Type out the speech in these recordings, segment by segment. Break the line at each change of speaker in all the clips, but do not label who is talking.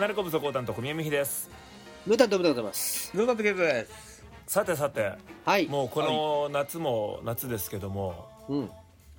離れこぶそこうたんと小宮美秀です。
ムータンとムータンとます。
ムータンとゲームです。
さてさて、
はい、
もうこの夏も夏ですけども、
うん、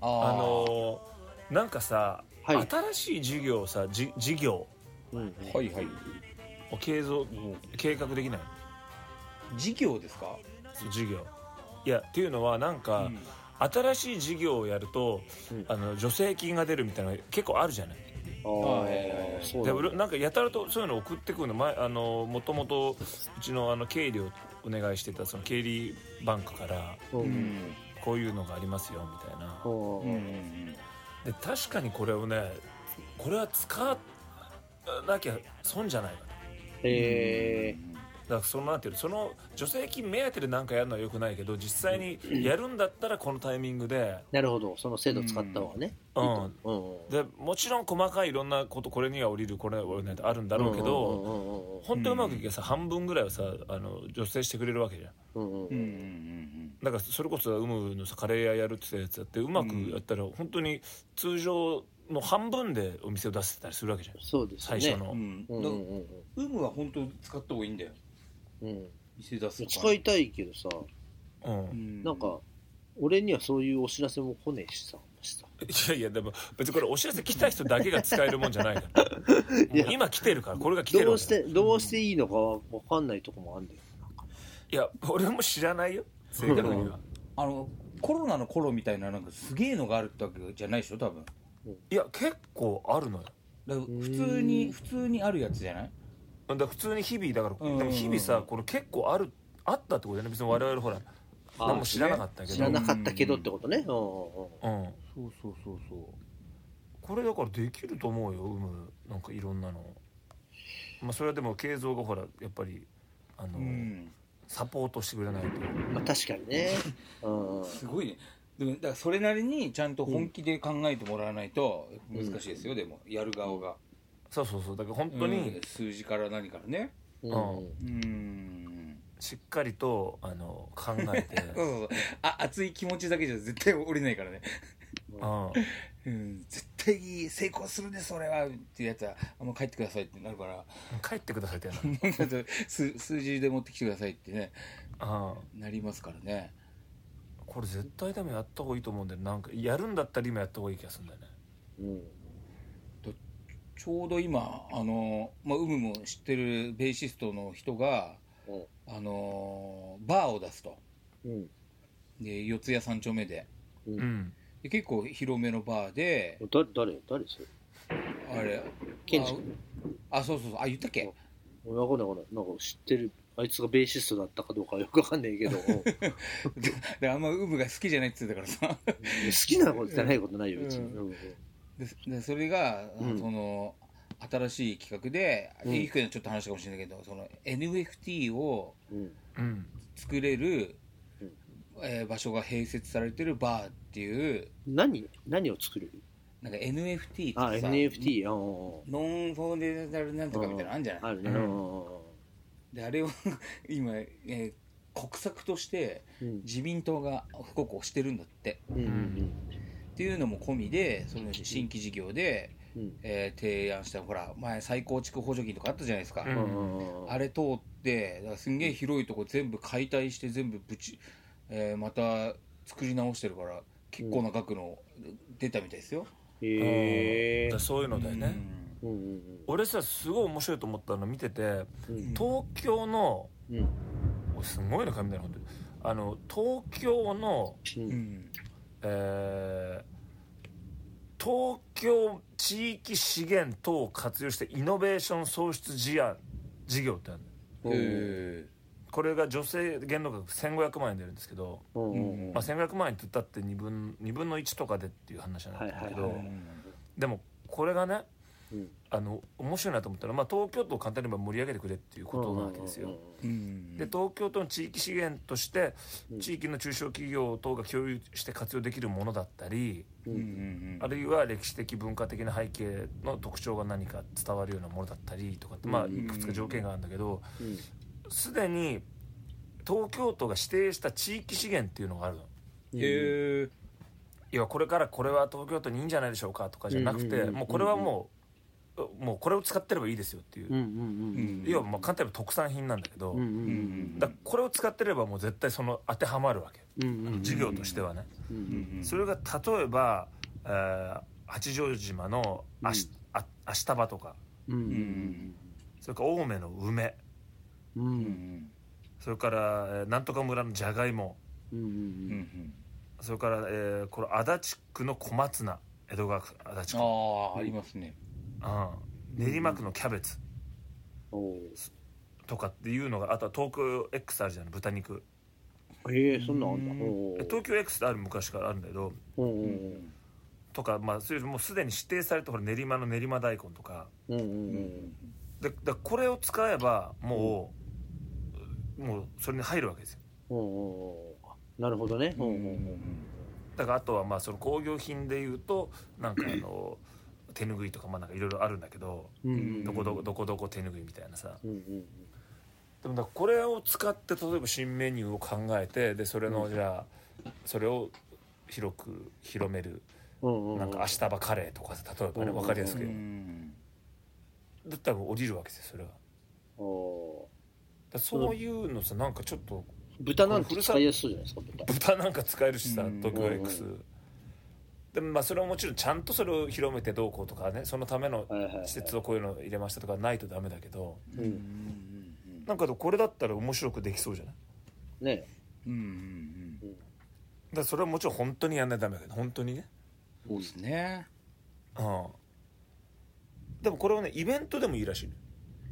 なんかさ、
はい、
新しい授業をさ、事業
はいはい。
を計画できない？
事業ですか？
授業。いやっていうのはなんか、新しい事業をやると、助成金が出るみたいなのが結構あるじゃない。
そう
で俺なんかやたらとそういうの送ってくるの、もともとうちの経理をお願いしてたその経理バンクから、こういうのがありますよみたいな。で確かにこれをね、これは使わなきゃ損じゃないかと。だからなんていうの、その助成金目当てで何かやるのはよくないけど、実際にやるんだったらこのタイミングで、
なるほど、その制度使った方がね、
でもちろん細かいいろんなこと、これには降りるこれには降りないってあるんだろうけど、本当にうまくいけばさ、半分ぐらいはさ助成してくれるわけじゃん。だからそれこそ有無のさカレー屋やるってやつやってうまくやったら本当に通常の半分でお店を出せたりするわけじゃん。
そうですね、
最初の
有無は本当使った方がいいんだよ。店出す
使いたいけどさ、なんか俺にはそういうお知らせも来ねえしさ。
いやでも別にこれお知らせ来た人だけが使えるもんじゃないから今来てるから、これが来てるわけ
どうしていいのか分かんないとこもあるんだよ。
いや俺も知らないよ、正確には。
コロナの頃みたいななんかすげえのがあるってわけじゃないでしょ多分。
いや結構あるのよ。
だから普通にあるやつじゃない？
だから普通に日々だから、でも日々さこれ結構あったってことだよね。別に我々ほら何も知らなかったけど、
知らなかったけどってことね。
そう
これだからできると思うよ、なんかいろんなの。それはでも慶三がほらやっぱりサポートしてくれないと。
確かにね。
すごいね。でもだからそれなりにちゃんと本気で考えてもらわないと難しいですよ。でもやる側が。
そうだから本当に
数字から何からね。
しっかりと考えて
熱い気持ちだけじゃ絶対降りないからね。絶対成功するねそれはっていうやつは帰ってくださいってなるから、
帰ってくださいって
数字で持ってきてくださいってね、なりますからね。
これ絶対でもやった方がいいと思うんだよ。なんかやるんだったら今やった方がいい気がするんだよね。
ちょうど今有無も知ってるベーシストの人がバーを出すと、で四谷三丁目で、で結構広めのバーで、
誰それ？
あれ
ケンジ
そう言ったっけ？
分かんないなんか知ってる。あいつがベーシストだったかどうかよく分かんないけど
であんまウブが好きじゃないって言ってたからさ
好きなことじゃないことないよ別に。
でそれが、その新しい企画で、いいふうにちょっと話したかもしれないけど、その NFT を作れる、場所が併設されてるバーっていう。何を作る？なんか NFT ってさ、
NFT
ノンフォーデザルなんとかみたいなのあるんじゃない？
あるね。
であれを今、国策として自民党がすごく推してるんだって、っていうのも込みで、その新規事業で、提案した、ほら前再構築補助金とかあったじゃないですか。あれ通ってだからすんげえ広いとこ全部解体して全部また作り直してるから、結構な額の出たみたいですよ。
そういうのだよね。俺さすごい面白いと思ったの見てて、東京のすごいのかみたいな、東京の東京地域資源等を活用してイノベーション創出事業ってある。これが助成限度額1500万円出るんですけど、1500万円って言ったって2分の1とかでっていう話なんだけど、でもこれがね、面白いなと思ったら、東京都を簡単に言えば盛り上げてくれっていうことなわけですよ。で東京都の地域資源として地域の中小企業等が共有して活用できるものだったり、あるいは歴史的文化的な背景の特徴が何か伝わるようなものだったりとかって、いくつか条件があるんだけど、すでに東京都が指定した地域資源っていうのがあるの。要はこれからこれは東京都にいいんじゃないでしょうかとかじゃなくて、もうこれはももうこれを使ってればいいですよっていう、要はまあ簡単に言えば特産品なんだけど、だからこれを使ってればもう絶対その当てはまるわけ、事業としてはね、それが例えば、八丈島のアシタバとか、それから青梅の梅、それからなんとか村のじゃがいも、それから、これ足立区の小松菜、江戸川区足立区、
ありますね、
練馬区のキャベツとかっていうのが、あとは東京 X あるじゃん、豚肉。
そんなんあんだ。
東京 X ってある、昔からあるんだけど、とか、まあそれもうすでに指定された練馬の練馬大根とか、でこれを使えばもうそれに入るわけですよ。
なるほどね。
だからあとはまあその工業品でいうとなんか手ぬぐいとかなんかいろいろあるんだけど、どこ手ぬぐいみたいなさ、でもだこれを使って例えば新メニューを考えて、でそれのじゃあそれを広く広める、なんかアシタバカレーとか例えばね、分かりやすくだったら降りるわけですよ、それは。だそういうのさ、なんかちょっと
豚なんて使いやすいじゃないですか。
豚なんか使えるしさ、東京 X でもまあそれはもちろんちゃんとそれを広めてどうこうとかね、そのための施設をこういうの入れましたとかないとダメだけど、なんかこれだったら面白くできそうじゃないね。だからそれはもちろん本当にやんないとダメだけど、本当にね。
そうですね。
でもこれはねイベントでもいいらしいね。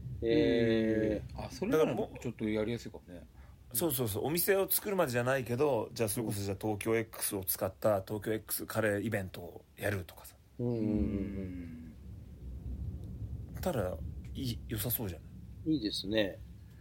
それならちょっとやりやすいかもね。
そうお店を作るまでじゃないけど、じゃあそれこそじゃあ東京 X を使った東京 X カレーイベントをやるとかさ、たら良さそうじゃない。
いいですね。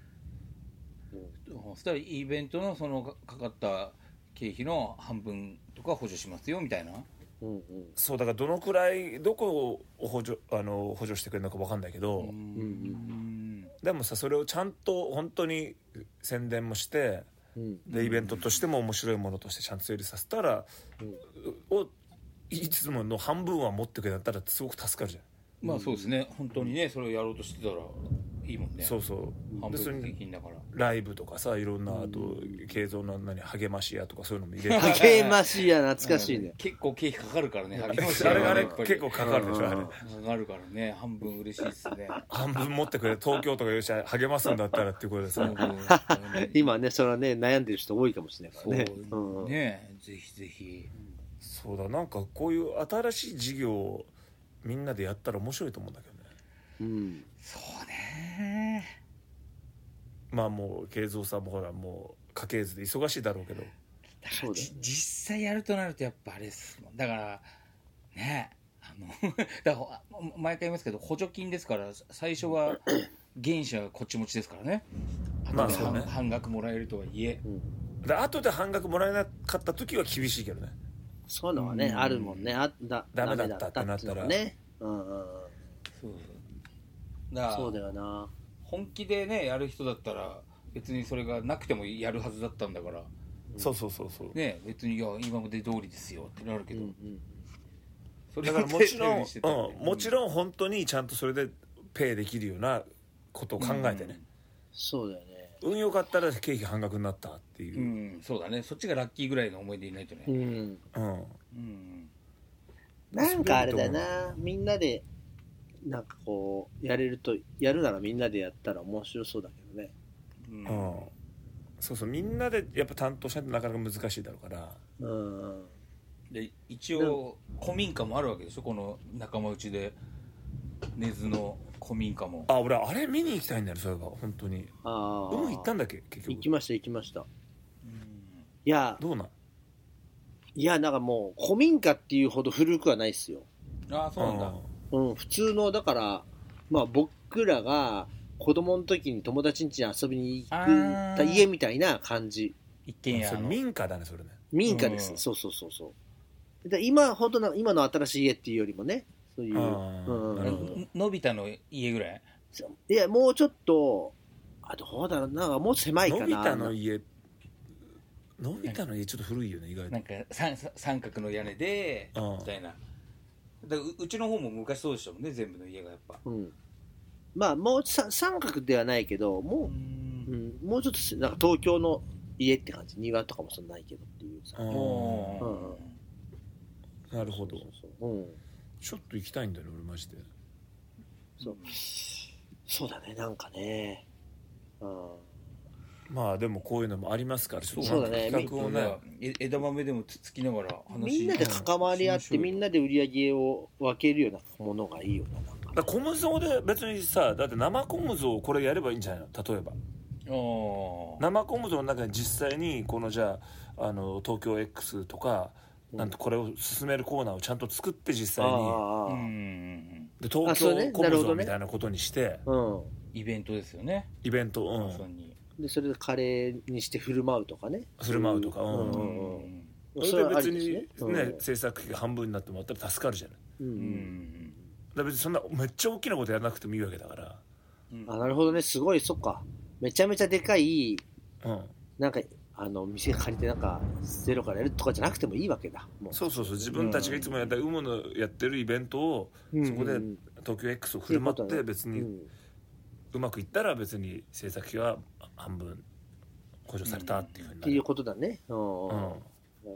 そしたらイベントのそのかかった経費の半分とか補助しますよみたいな。
そうだからどのくらいどこを補助してくれるのか分かんないけど、でもさそれをちゃんと本当に宣伝もして、でイベントとしても面白いものとしてちゃんと成立させたら、いつもの半分は持ってくれたらすごく助かるじゃん。
まあそうですね、本当にねそれをやろうとしてたらいいもんね。
そう
半分できんだから
ライブとかさ、いろんな、あと慶三の励まし屋とかそういうのも入れて
励まし屋懐かしいね。
結構経費かかるからね、励まし
屋あれ結構かかるでしょ。あれか
かるからね、半分嬉しいですね。
半分持ってくれ、東京とかよし励ますんだったらっていうことですね。
今ねそれはね悩んでる人多いかもしれないからね。
ねぜひぜひ。
そうだ、なんかこういう新しい事業をみんなでやったら面白いと思うんだけどね。
そうね。
まあもう慶三さんもほらもう家系図で忙しいだろうけど、
そうだよね、実際やるとなるとやっぱあれですもん。だからねだから毎回言いますけど補助金ですから、最初は原資はこっち持ちですからね。
まあそうね、
半額もらえるとはいえ、
で後で半額もらえなかった時は厳しいけどね。
そういうのはね、あるもんね。ダメだったってなったらね。そうだよな。
本気でねやる人だったら別にそれがなくてもやるはずだったんだから、
そう
ね、別にいや今まで通りですよってなるけど、
それだからもちろん本当にちゃんとそれでペイできるようなことを考えてね。
そうだよね。
運良かったら経費半額になったっていう。
そうだね、そっちがラッキーぐらいの思い出いないとね。
なんかあれだよな、みんなでなんかこうやるならみんなでやったら面白そうだけどね。
そうみんなでやっぱ担当しないとなかなか難しいだろうから。
で一応古民家もあるわけでしょ、この仲間内で。根津の古民家も。
俺あれ見に行きたいんだよ、そういえば本当に。行ったんだっけ結局。
行きました。いや
どうなん。
いやなんかもう古民家っていうほど古くはないっすよ。
そうなんだ。
普通のだからまあ僕らが子供の時に友達ん家に遊びに行った家みたいな感じ。
一軒家の
民家だねそれね。
民家です。そうで今ほど今の新しい家っていうよりもね、そういう
のび太の家ぐらい。
いやもうちょっとどうだろう、なんかもう狭いかな。
のび太の家ちょっと古いよね意外と。
なんか三角の屋根でみたいな。 だからうちの方も昔そうでしたもんね、全部の家がやっぱ。
まあもう三角ではないけど、もう、もうちょっとなんか東京の家って感じ、庭とかもそんなないけどっていうさ。
なるほど。ちょっと行きたいんだよね、俺マジで。
そうだね、なんかね。
まあでもこういうのもありますから、
そうだね。
企画をね、
枝豆でもつきながら
みんなで関わり合ってみんなで売り上げを分けるようなものがいいよな。
だコムゾで別にさ、だって生コムゾをこれやればいいんじゃないの、例えば。生コムゾの中に実際にこのじゃあ東京 X とかなんとこれを進めるコーナーをちゃんと作って実際にで東京コムゾみたいなことにして、
イベントですよね。
イベント、
でそれでカレーにして振る舞うとかね。
振る舞うとか、それで別にね制作費が半分になってもらったら助かるじゃない。だ別にそんなめっちゃ大きなことやらなくてもいいわけだから。
なるほどね、すごい、そっか、めちゃめちゃでかい、なんか店借りてなんかゼロからやるとかじゃなくてもいいわけだ。もう
そう自分たちがいつもやったUMOのやってるイベントを、そこで東京 X を振る舞って別にうまくいったら別に制作費は半分補助されたっていうふうになる、
っていうことだね。なるほどなるほ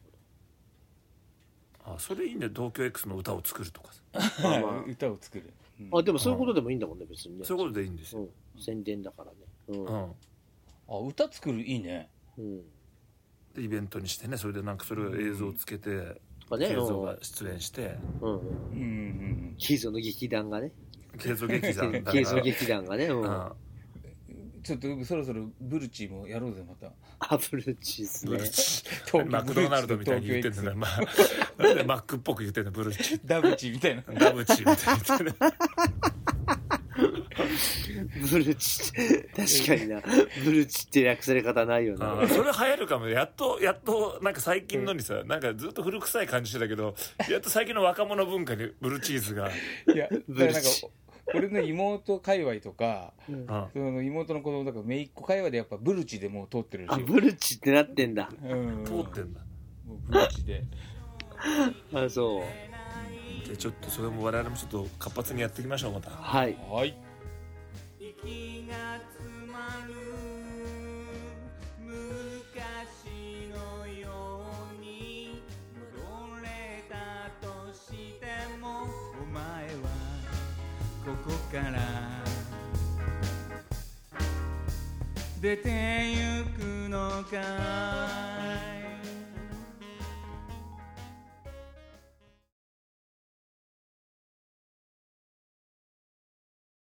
ど。それいいね、東京 X の歌を作るとか
さ。歌を作る。
でもそういうことでもいいんだもんね、別にね。
そういうことでいいんですよ。
宣伝だからね。
歌作るいいね。
でイベントにしてね、それでなんかそれを映像をつけて、慶三が出演して、
慶三の劇団がね。
慶三劇団だから。
慶三劇団がね。
ちょっとそろそろブルチもやろうぜまた。
ブルチですね。
マクドナルドみたいに言ってんだね。なんでマックっぽく言ってんの、ブルチ。
ダブチみたいな。
ダブチみたいな。
ブルチ確かにな、ブルチって略され方ないよな。
それ流行るかも。やっとなんか最近のにさ、なんかずっと古臭い感じしてたけど、やっと最近の若者文化にブルチーズが。
いや、だからなんか俺の妹界隈とか、その妹の子供とか姪っ子界隈でやっぱブルチでもう通ってるし。
ブルチってなってんだ。
通ってんだ。
もうブルチで。
そう。
じゃあちょっとそれも我々もちょっと活発にやっていきましょう、また。
はい。
息が詰まる昔のように戻れたとしてもお前はここから出てゆくのかい。